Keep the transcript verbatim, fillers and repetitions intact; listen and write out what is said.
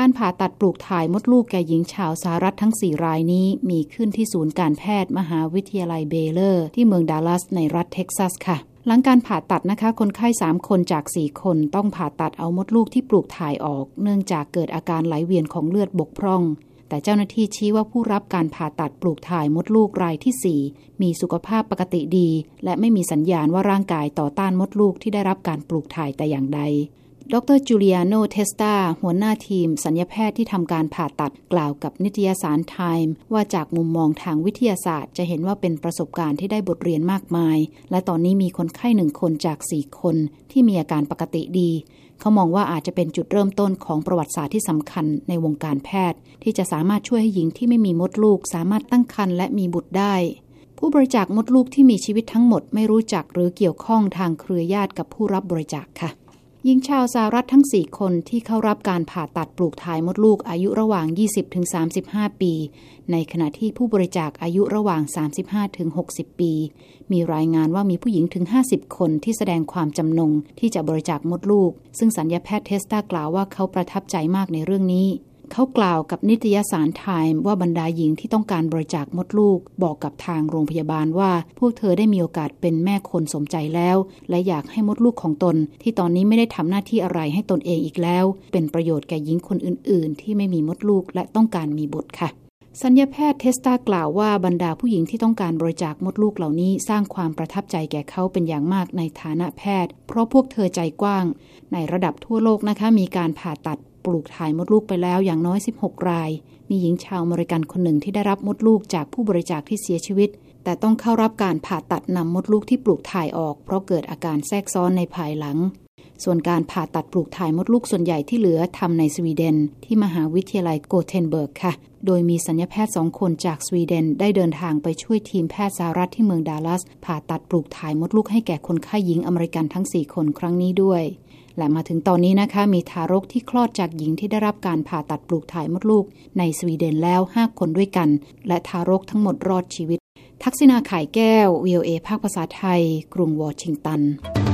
การผ่าตัดปลูกถ่ายมดลูกแก่หญิงชาวสหรัฐทั้งสี่รายนี้มีขึ้นที่ศูนย์การแพทย์มหาวิทยาลัยเบเลอร์ที่เมืองดัลลัสในรัฐเท็กซัสค่ะหลังการผ่าตัดนะคะคนไข้สามคนจากสี่คนต้องผ่าตัดเอามดลูกที่ปลูกถ่ายออกเนื่องจากเกิดอาการไหลเวียนของเลือดบกพร่องแต่เจ้าหน้าที่ชี้ว่าผู้รับการผ่าตัดปลูกถ่ายมดลูกรายที่สี่มีสุขภาพปกติดีและไม่มีสัญญาณว่าร่างกายต่อต้านมดลูกที่ได้รับการปลูกถ่ายแต่อย่างใดดรจูเลียโนเทสตาหัวหน้าทีมศัลยแพทย์ที่ทำการผ่าตัดกล่าวกับนิตยสาร Time ว่าจากมุมมองทางวิทยาศาสตร์จะเห็นว่าเป็นประสบการณ์ที่ได้บทเรียนมากมายและตอนนี้มีคนไข้หนึ่งคนจากสี่คนที่มีอาการปกติดีเขามองว่าอาจจะเป็นจุดเริ่มต้นของประวัติศาสตร์ที่สำคัญในวงการแพทย์ที่จะสามารถช่วยให้หญิงที่ไม่มีมดลูกสามารถตั้งครรภ์และมีบุตรได้ผู้บริจาคมดลูกที่มีชีวิตทั้งหมดไม่รู้จักหรือเกี่ยวข้องทางเครือญาติกับผู้รับบริจาคค่ะหญิงชาวสหรัฐทั้งสี่คนที่เข้ารับการผ่าตัดปลูกถ่ายมดลูกอายุระหว่าง ยี่สิบถึงสามสิบห้า ปีในขณะที่ผู้บริจาคอายุระหว่าง สามสิบห้าถึงหกสิบ ปีมีรายงานว่ามีผู้หญิงถึงห้าสิบคนที่แสดงความจำนงที่จะบริจาคมดลูกซึ่งศัลยแพทย์เทสตากล่าวว่าเขาประทับใจมากในเรื่องนี้เขากล่าวกับนิตยสาร Time ว่าบรรดาหญิงที่ต้องการบริจาคมดลูกบอกกับทางโรงพยาบาลว่าพวกเธอได้มีโอกาสเป็นแม่คนสมใจแล้วและอยากให้มดลูกของตนที่ตอนนี้ไม่ได้ทำหน้าที่อะไรให้ตนเองอีกแล้วเป็นประโยชน์แก่หญิงคนอื่นๆที่ไม่มีมดลูกและต้องการมีบุตรค่ะศัลยแพทย์เทสตากล่าวว่าบรรดาผู้หญิงที่ต้องการบริจาคมดลูกเหล่านี้สร้างความประทับใจแก่เขาเป็นอย่างมากในฐานะแพทย์เพราะพวกเธอใจกว้างในระดับทั่วโลกนะคะมีการผ่าตัดปลูกถ่ายมดลูกไปแล้วอย่างน้อยสิบหกรายมีหญิงชาวอเมริกันคนหนึ่งที่ได้รับมดลูกจากผู้บริจาคที่เสียชีวิตแต่ต้องเข้ารับการผ่าตัดนำมดลูกที่ปลูกถ่ายออกเพราะเกิดอาการแทรกซ้อนในภายหลังส่วนการผ่าตัดปลูกถ่ายมดลูกส่วนใหญ่ที่เหลือทำในสวีเดนที่มหาวิทยาลัยโกเทนเบิร์กค่ะโดยมีศัลยแพทย์สองคนจากสวีเดนได้เดินทางไปช่วยทีมแพทย์สหรัฐที่เมืองดัลลัสผ่าตัดปลูกถ่ายมดลูกให้แก่คนไข้หญิงอเมริกันทั้งสี่คนครั้งนี้ด้วยและมาถึงตอนนี้นะคะมีทารกที่คลอดจากหญิงที่ได้รับการผ่าตัดปลูกถ่ายมดลูกในสวีเดนแล้วห้าคนด้วยกันและทารกทั้งหมดรอดชีวิตทักษิณา ข่ายแก้ว วี โอ เอ ภาคภาษาไทยกรุงวอชิงตัน